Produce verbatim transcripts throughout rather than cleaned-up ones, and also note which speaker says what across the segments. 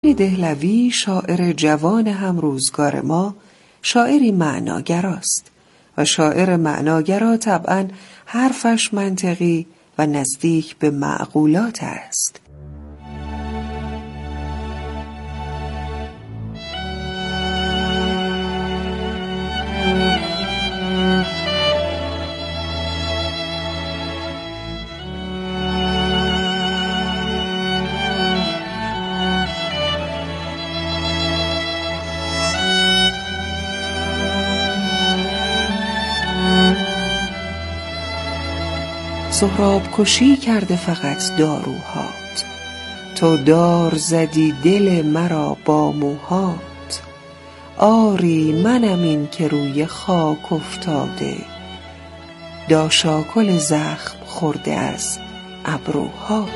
Speaker 1: دهلوی شاعر جوان همروزگار ما شاعری معناگراست و شاعر معناگرا طبعاً حرفش منطقی و نزدیک به معقولات است. سهراب کشی کرده فقط داروهات، تو دار زدی دل مرا با موهات. آری منم این که روی خاک افتاده، داشاکل زخم خورده از ابروهات.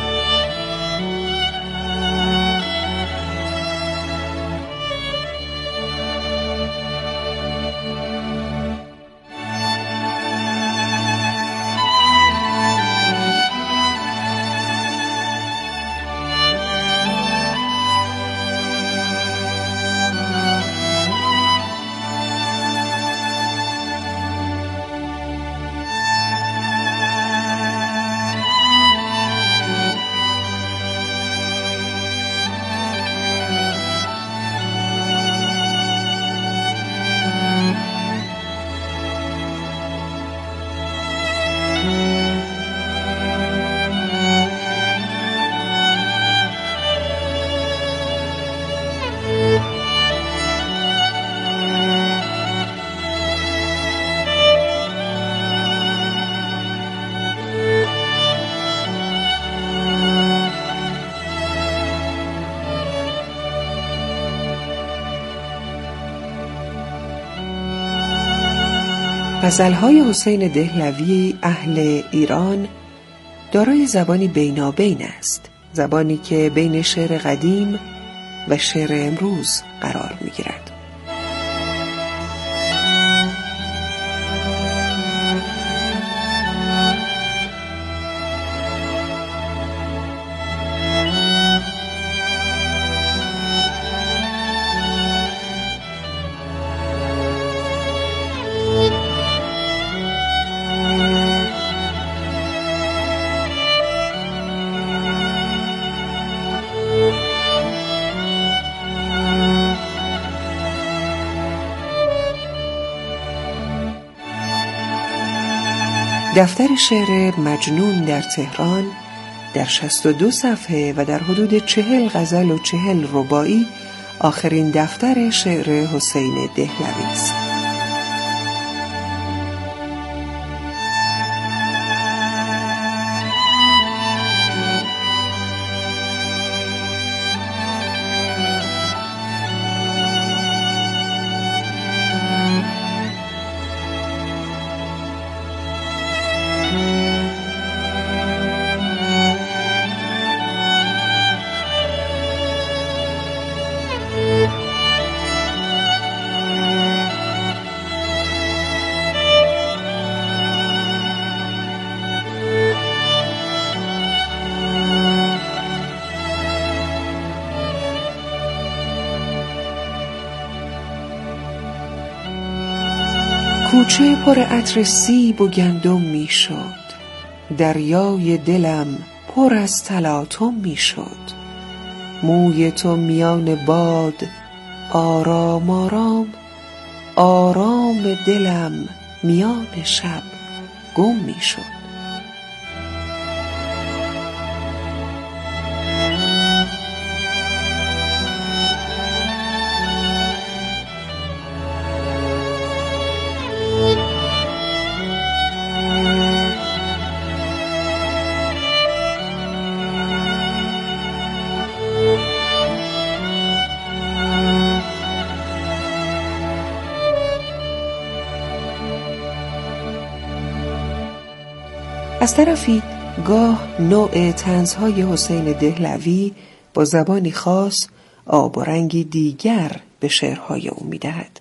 Speaker 1: غزل‌های حسین دهلوی اهل ایران دارای زبانی بینابین است، زبانی که بین شعر قدیم و شعر امروز قرار می‌گیرد. دفتر شعر مجنون در تهران در شصت و دو صفحه و در حدود چهل غزل و چهل رباعی آخرین دفتر شعر حسین دهلوی است. کوچه پر عطر سیب و گندم می شد، دریای دلم پر از تلاطم می شد. موی تو میان باد آرام آرام، آرام دلم میان شب گم می شد. از طرفی گاه نوع طنزهای حسین دهلوی با زبانی خاص آب و رنگی دیگر به شعرهای او می‌دهد.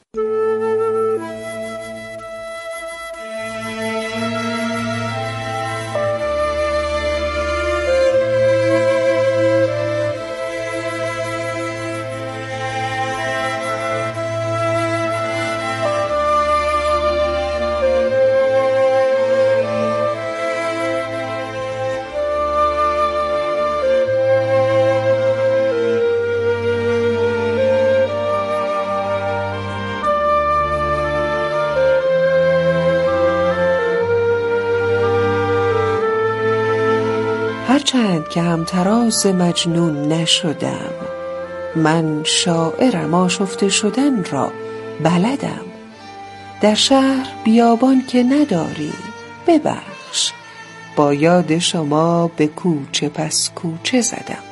Speaker 1: هرچند که همتراز مجنون نشدم، من شاعرم، آشفته شدن را بلدم. در شهر بیابان که نداری، ببخش، با یاد شما به کوچه پس کوچه زدم.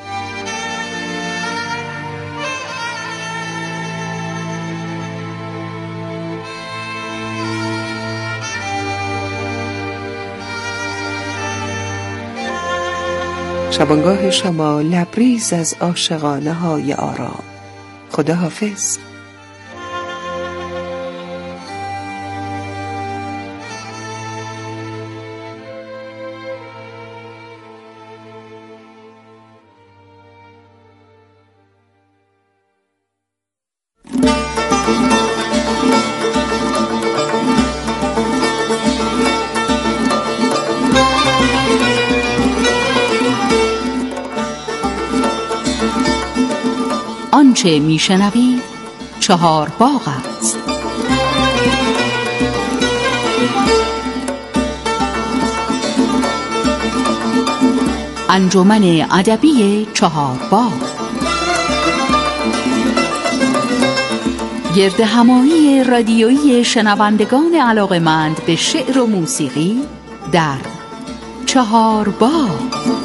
Speaker 1: شبانگاه شما لبریز از عاشقانه های آرام. خدا حافظ.
Speaker 2: آنچه میشنوید چهار باغ است. انجمن ادبی چهار باغ گرد همایی رادیویی شنوندگان علاقه‌مند به شعر و موسیقی در چهار باغ.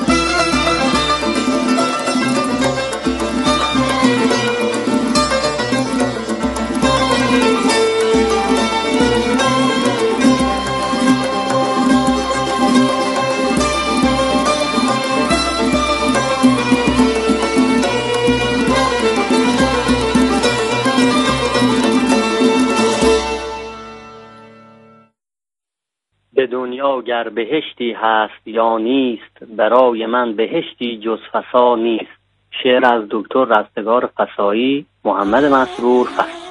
Speaker 3: به دنیا گر بهشتی هست یا نیست، برای من بهشتی جز فسا نیست. شعر از دکتر رستگار فسایی، محمد مسرور فصل.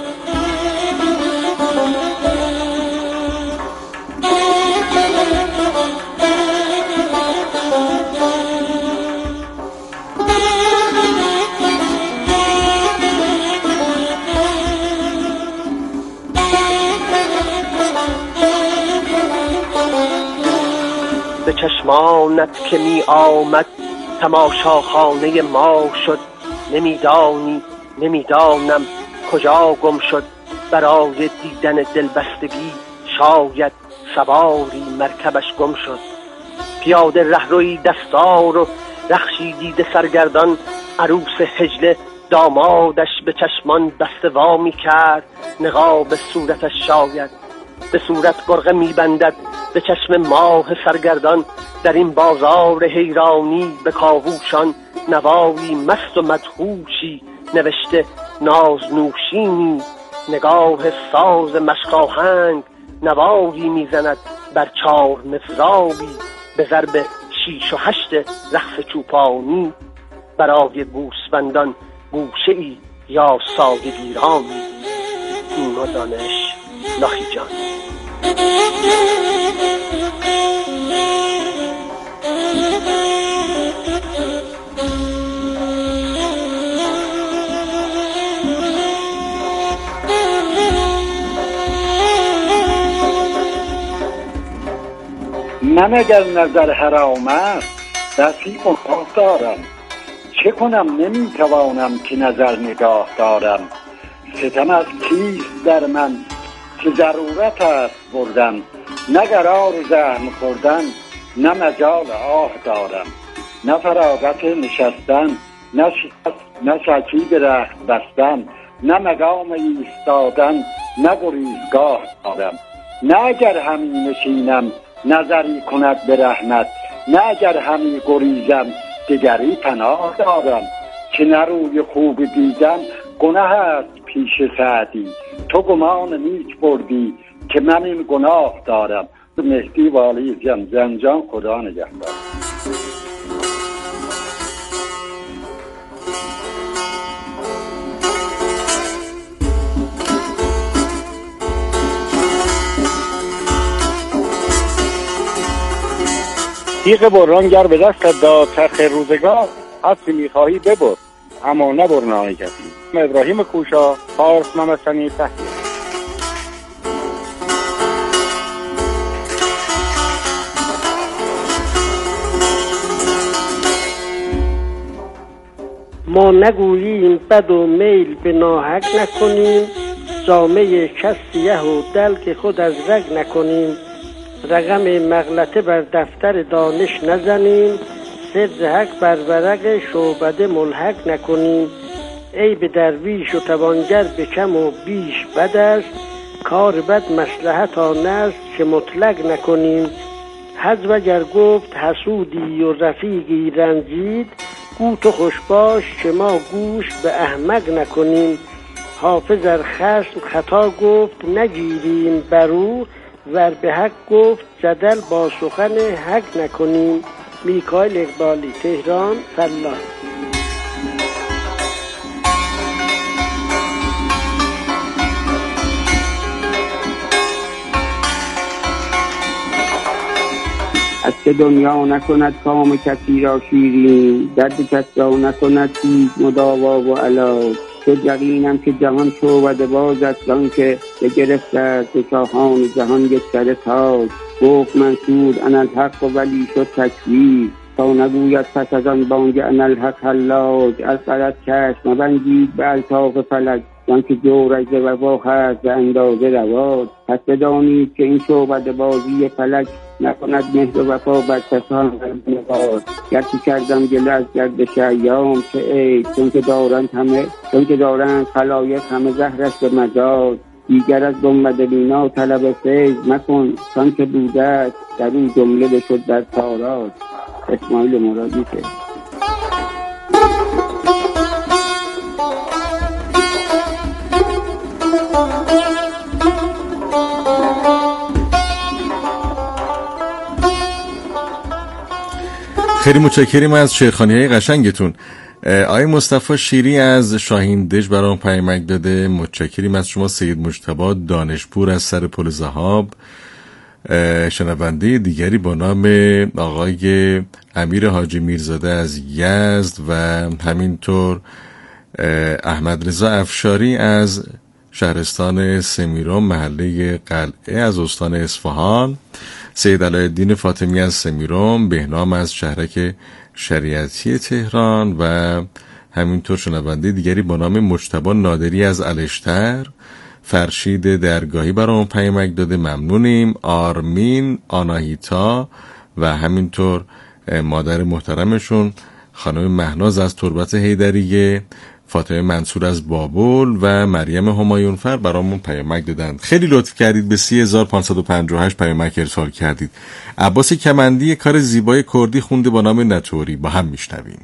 Speaker 4: به چشمانت که می آمد تماشاخانه ما شد. نمیدانی نمیدانم کجا گم شد، برای دیدن دلبستگی شاید سواری مرکبش گم شد. پیاده رهروی دستار و رخشی دیده سرگردان، عروس هجله دامادش به چشمان بسته وا می کرد. نقاب صورتش شاید به صورت گرقه می بندد، به چشم ماه سرگردان. در این بازار حیرانی به کاووشان نوایی مست و مدهوشی نوشته ناز نوشینی. نگاه ساز مشقاهنگ نوایی میزند بر چار مفرابی، به ضرب شیش و هشت رقص چوپانی. برای گوسفندان گوشه ای یا ساده گیرانی، این و دانش لاخی جان.
Speaker 5: من اگر نظر حرام است دستی مخاف دارم، چه کنم نمیتوانم که نظر نگاه دارم. ستم از کیست در من که ضرورت است بردن، نه قرار زحم خوردن نه مجال آه دارم. نه فراغت نشستن نه نه شکی به رخت بستن، نه مقام ایستادن نه گریزگاه دارم. نه اگر همی نشینم نظری کند به رحمت، نه اگر همی گریزم دگری پناه دارم. که نه روی خوب دیدم گناه است پیش سعدی، تو گمان نیک بردی که من این گناه دارم. مهدی والی زنجان، خدا نگهدار.
Speaker 6: تیغ بران گر به دست داد چرخ روزگار، هستی میخواهی ببر اما نبر نای کسی. ابراهیم کوشا، فارس ممسنی تحقیق.
Speaker 7: ما نگوییم بد و میل به ناحق نکنیم، جامه کس سیه و دلق خود از رگ نکنیم. رقم مغلطه بر دفتر دانش نزنیم، سر حق بر ورق شعبده ملحق نکنیم. ای به درویش و توانگر به کم و بیش بد است، کار بد مصلحت آن است که مطلق نکنیم. حذو اگر گفت حسودی و رفیقی رنجید، گو تو خوش باش که ما گوش به احمق نکنیم. حافظ ار خصم خطا گفت نگیریم برو، ور به حق گفت جدل با سخن حق نکنیم. میکائیل اقبالی، تهران، فلاح.
Speaker 8: از که دنیا نکند کام کسی را شیرین، درد کس را نکند چیز مداوا و علاج. شد یقینم که جهان شعبده باز است، آن که بگرفت از شاهان جهان یک سر تاج. گفت منصور اناالحق و ولی شد تکذیب، تا نگوید پس از آن بانگ اناالحق حلاج. از غلط چشم مبندید به الطاف فلک، آن که جورش ز وفا هست به اندازه رواج. پس بدانید که این شعبده بازی فلک، نکند مهر و وفا بر کسان نگار. گرچه کردم گله از گردش ایام چه عیب، چون که دارند همه چون که دارند خلایق همه زهرش به مزاج. دیگر از گنبد بینا طلب فیض مکن، چون که بوده است در این جمله بشد در تاراج. اسماعیل مرادی. که
Speaker 9: خیلی متشکریم از شعرخوانی‌های قشنگتون. آقای مصطفی شیری از شاهین دژ برام پیامک داده. متشکریم از شما. سید مجتبی دانشپور از سر پل ذهاب. شنونده دیگری با نام آقای امیر حاجی میرزاده از یزد و همینطور احمد رضا افشاری از شهرستان سمیرون محله قلعه از استان اصفهان. سید علایالدین فاطمی از سمیرون، بهنام از شهرک شریعتی تهران و همینطور شنونده دیگری با نام مجتبی نادری از الشتر. فرشید درگاهی برام پیامک داده، ممنونیم. آرمین آناهیتا و همینطور مادر محترمشون خانم مهناز از تربت حیدریه، فاطمه منصور از بابل و مریم همایونفر برامون پیامک دادند. خیلی لطف کردید. به سی هزار و پانصد و پنجاه و هشت پیامک ارسال کردید. عباس کمندی کار زیبای کردی خونده با نام نتوری. با هم میشنویم.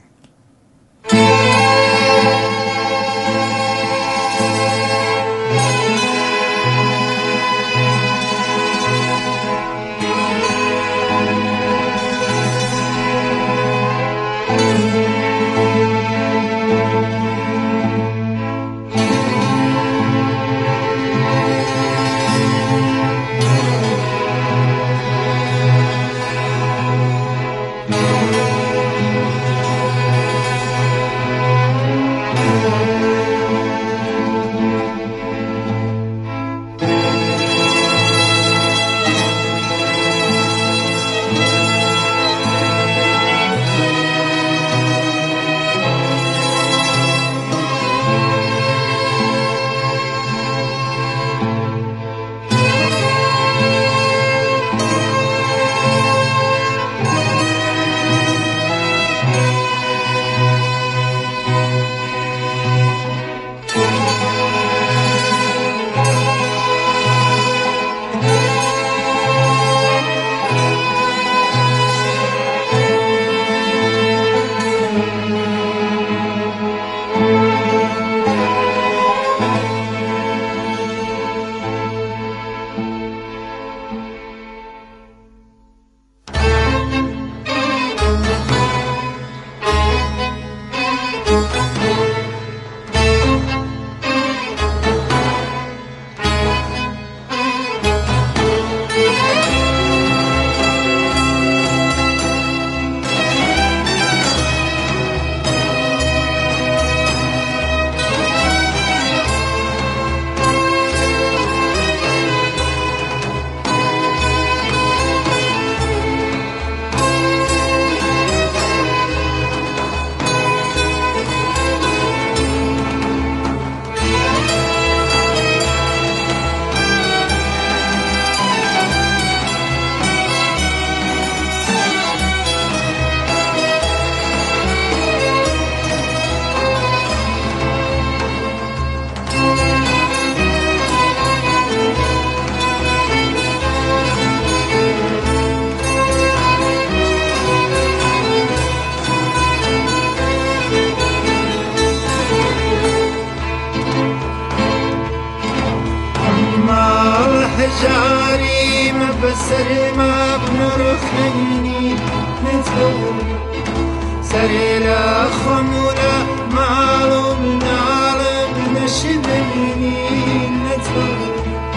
Speaker 10: بسر مبنى رو خیلی نتوری سر لخمونه معلوم نعلم نشدنی نتوری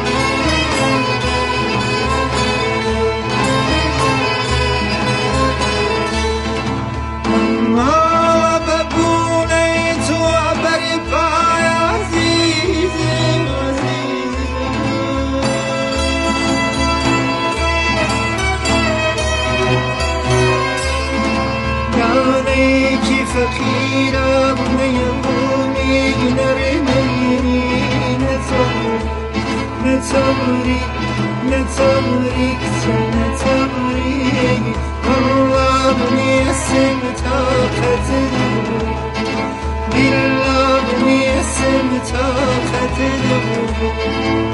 Speaker 10: اما ببونه تو بری پای عزیزم یعنی کی فقیرم نیومی نرمینی نتوری نتوری نتوری کچه نتوری والله نیستم طاقت داری بالله نیستم طاقت داری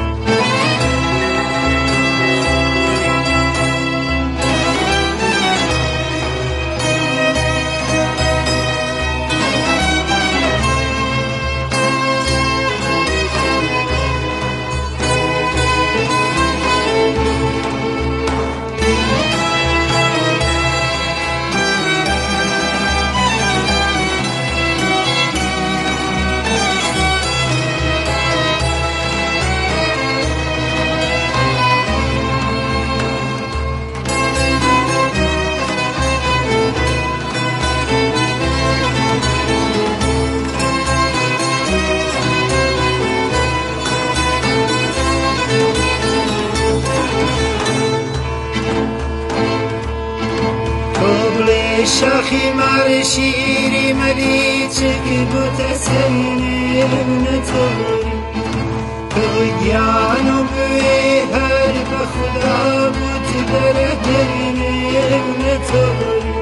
Speaker 10: شاخی مار شیری ملی چکی بوت سینم نتوری تو گیانو بوی هر بخدا بوت در درنم نتوری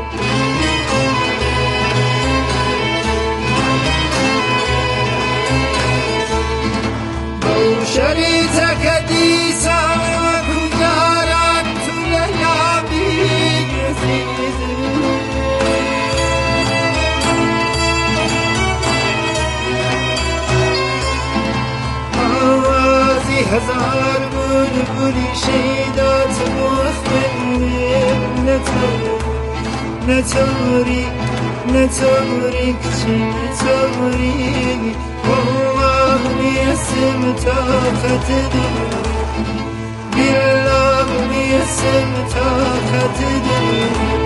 Speaker 10: بو شریطه کدیسا و کجاران تو لیابی هزار بلبلی شیدات مخمنیم نتوری نتوری نتوری کچه نتوری والله نیستم طاقت داری بالله نیستم طاقت داری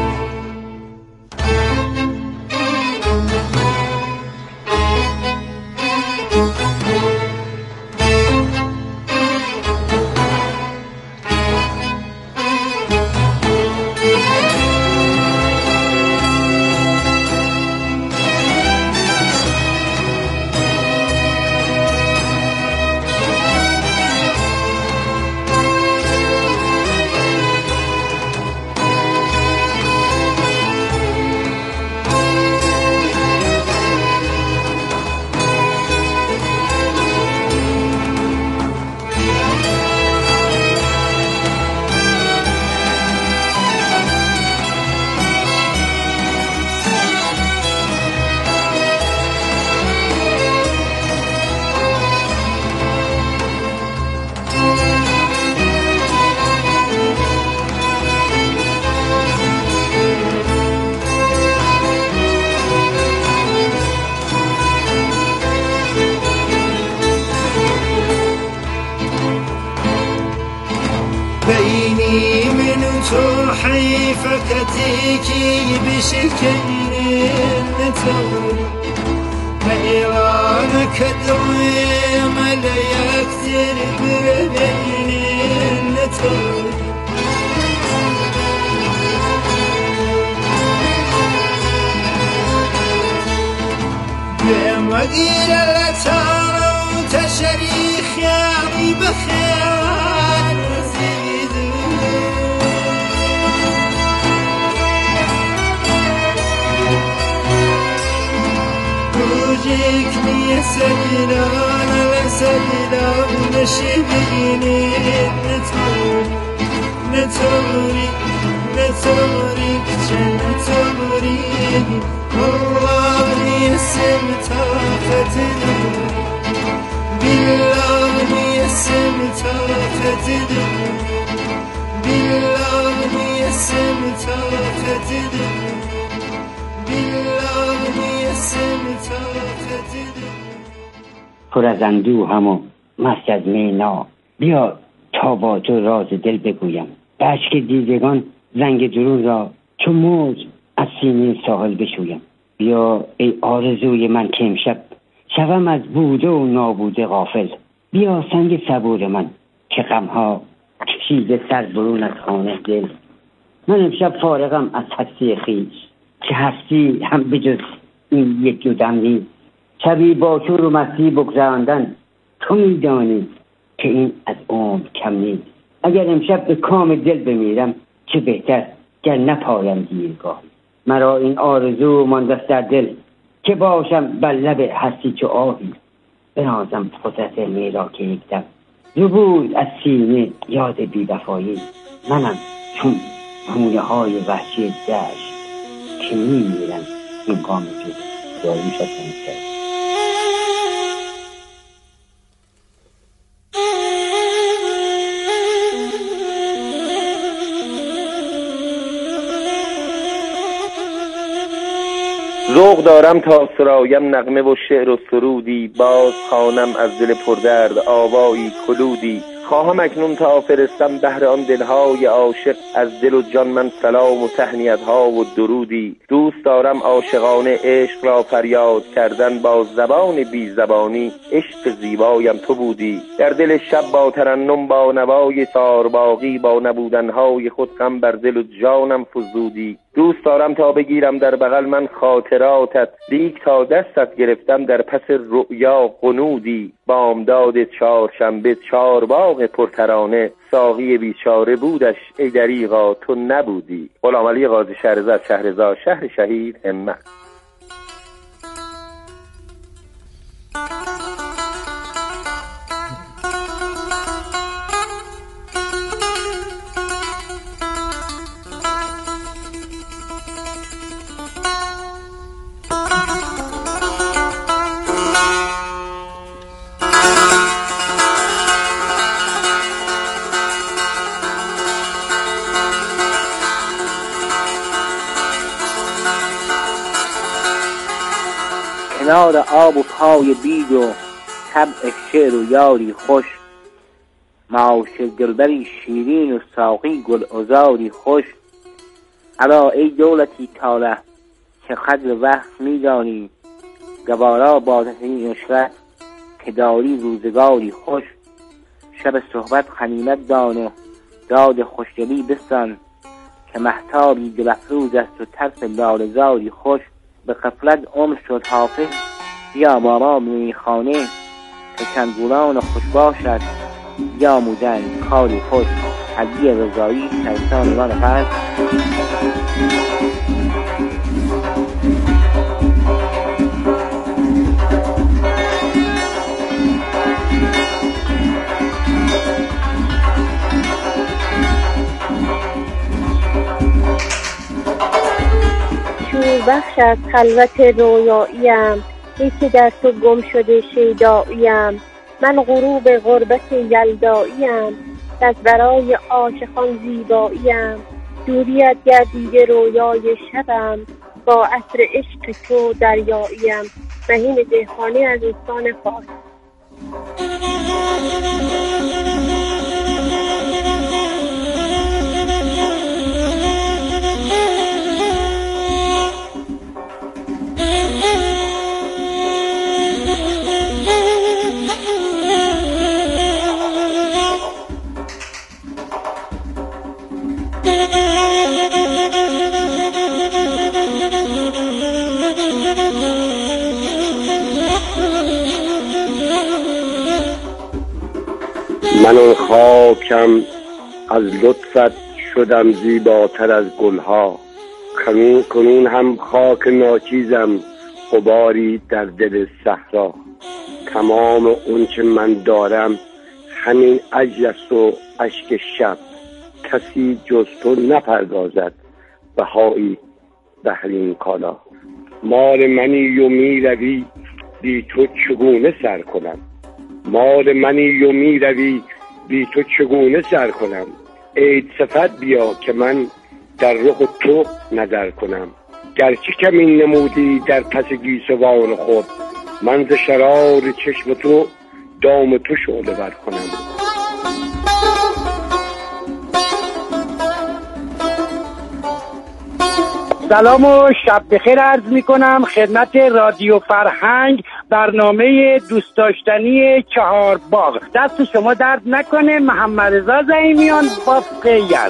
Speaker 10: بيني من حيفكتيكي بشكل نتوري ميرانك دويم لا يكتر بربين نتوري بمدير الأتار وتشريخ يعني بخير زيد وجيك لي سبيلان لسبيلان نشبيني نتوري نتوري نتوري كتشن نتوري والله يسم طاقت داري بالله يسم طاقت داري بالله سمتا فتد بالله سمتا فتد
Speaker 8: پر از اندوهم و مست از مینا، بیا تا با تو راز دل بگویم. به اشک دیدگان زنگ درون را چو موج از سینه ساحل بشویم. بیا ای آرزوی من که امشب شوم از بوده و نابوده غافل. بیا سنگ صبور من که غمها کشیده سر برون از خانه دل. من امشب فارغم از هستی خویش، که هستی هم بجز این یک دو دم نیست. شبی با شور و مستی بگذراندن تو میدانی که این از عمر کم نیست. اگر امشب به کام دل بمیرم چه بهتر گر نپایم دیرگاه. مرا این آرزو مانده در دل که باشم بر لب هستی چو آهی. بنازم قدرت میرا که یک دم زبود از سینه یاد بی‌وفایی. منم چون گونه های وحشی دشت که میمیرم این کام جد داری شد نمی‌کرد.
Speaker 4: ذوق دارم تا سرایم نغمه و شعر و سرودی، باز خوانم از دل پردرد آوایی کلودی. خواهم اکنون تا فرستم بهر آن دلهای عاشق از دل و جان من سلام و تهنیت‌ها و درودی. دوست دارم عاشقانه عشق را فریاد کردن، با زبان بی زبانی عشق زیبایم تو بودی. در دل شب با ترنم با نوای سارباغی، با نبودنهای خود غم بر دل و جانم فزودی. دوست دارم تا بگیرم در بغل من خاطراتت، لیک تا دستت گرفتم در پس رؤیا قنودی. بامداد چهارشنبه چهار باغ پرترانه، ساقی بیچاره بودش ای دریغا تو نبودی. غلام علی قاضی شهرزاد، شهرزاد شهر شهید همت.
Speaker 11: کنار آب و پای بید و طبع شعر و یاری خوش، معاشر دلبری شیرین و ساقی گل عذاری خوش. الا ای دولتی طالع که قدر وقت میدانی، گوارا با این عشرت که داری روزگاری خوش. شب صحبت غنیمت دان و داد خوشدلی بستان، که محتابی دل افروز است و طرف لاله زاری خوش. به غفلت عمر شد حافظ بیا با ما به میخانه، که چندگوران خوش باشد یا مودن کاری خود. علی رضایی، شهرستان ایران غرب.
Speaker 12: شور بخش از خلوت رویاییم، یکی در تو گم شده شیداییم. من غروب غربت یلداییم، از برای عاشقان زیباییم. دوریت گردیده رویای شبم، با عطر عشق تو دریاییم. مهین دهقانی از استان فارس.
Speaker 6: من آن خاکم از لطفت شدم زیباتر از گلها. کنون کنون هم خاک ناچیزم، غباری در دل صحرا. تمام اون چه من دارم همین عجز است و اشک شب. کسی جز تو نپردازد بهایی بهر این کالا. مال منی و می روی بی تو چگونه سر کنم. مال منی و می روی بی تو چگونه سر کنم. عید صفت بیا که من در رخ تو نظر کنم. گرچه کمین نمودی در پس گیسوان خود، من ز شرار چشم تو دام تو شعله ور کنم.
Speaker 13: سلام و شب بخیر عرض می کنم خدمت رادیو فرهنگ، برنامه دوست داشتنی چهار باغ. دست شما درد نکنه. محمد رضا زعیمیان بافت یزد.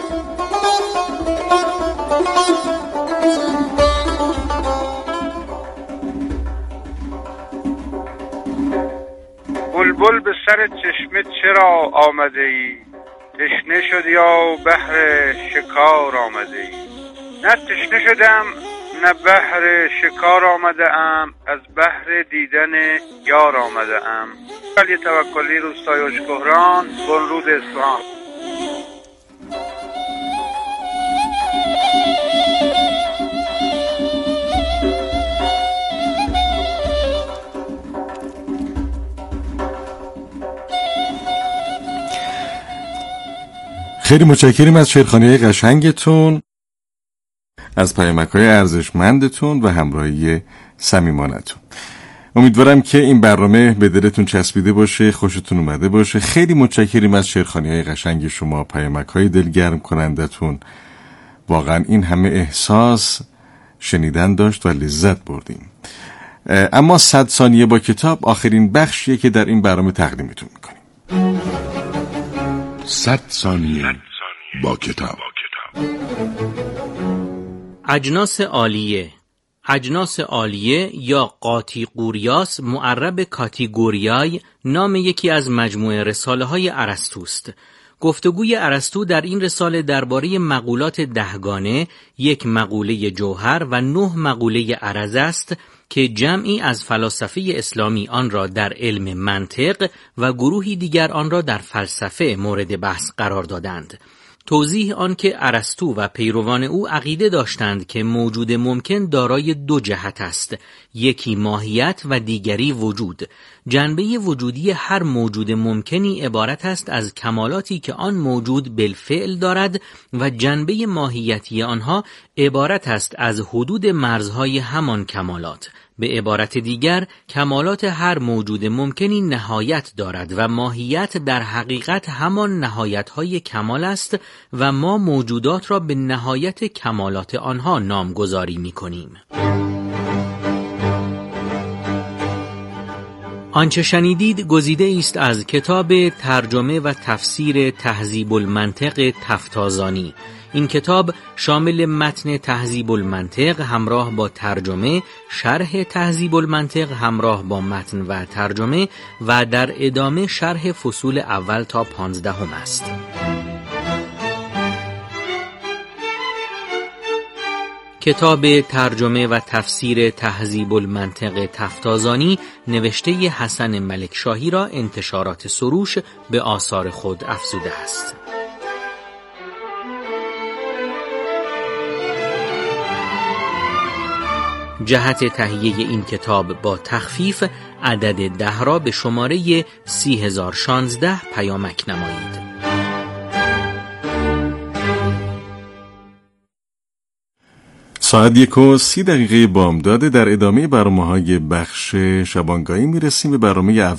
Speaker 14: بلبل به سر چشمه چرا آمده ای؟ تشنه شدی یا بحر شکار آمده ای؟ نه تشنه شدم نه بحر شکار آمده ام، از بحر دیدن یار آمده ام. علی توکلی، روستای اشکهران، بنرود اصفهان.
Speaker 9: خیلی متشکریم از شعرخوانی قشنگتون، از پیامک‌های ارزشمندتون و همراهی صمیمانتون. امیدوارم که این برنامه به دلتون چسبیده باشه، خوشتون اومده باشه. خیلی متشکریم از شعرخوانی‌های قشنگ شما، پیامک‌های دلگرم کنندتون. واقعا این همه احساس شنیدن داشت و لذت بردیم. اما صد ثانیه با کتاب آخرین بخشیه که در این برنامه تقدیمتون می‌کنیم.
Speaker 15: صد ثانیه با کتاب.
Speaker 16: اجناس عالیه. اجناس عالیه یا قاطیقوریاس معرب کاتیگوریای نام یکی از مجموعه رساله های ارسطوست. گفتگوی ارسطو در این رساله درباره مقولات دهگانه، یک مقوله جوهر و نه مقوله عرض است که جمعی از فلاسفه اسلامی آن را در علم منطق و گروهی دیگر آن را در فلسفه مورد بحث قرار دادند. توضیح آن که ارسطو و پیروان او عقیده داشتند که موجود ممکن دارای دو جهت است، یکی ماهیت و دیگری وجود. جنبه وجودی هر موجود ممکنی عبارت است از کمالاتی که آن موجود بالفعل دارد و جنبه ماهیتی آنها عبارت است از حدود مرزهای همان کمالات. به عبارت دیگر، کمالات هر موجود ممکنی نهایت دارد و ماهیت در حقیقت همان نهایت‌های کمال است و ما موجودات را به نهایت کمالات آنها نامگذاری می‌کنیم. آنچه شنیدید گزیده است از کتاب ترجمه و تفسیر تهذیب المنطق تفتازانی. این کتاب شامل متن تهذیب المنطق همراه با ترجمه، شرح تهذیب المنطق همراه با متن و ترجمه و در ادامه شرح فصول اول تا پانزدهم است. کتاب ترجمه و تفسیر تهذیب المنطق تفتازانی نوشته حسن ملکشاهی را انتشارات سروش به آثار خود افزوده است. جهت تهیه این کتاب با تخفیف عدد ده را به شماره سی هزار و شانزده پیامک نمایید.
Speaker 9: ساعت یک و سی دقیقه بامداد. در ادامه برنامه‌های بخش شبانگاهی میرسیم به برنامه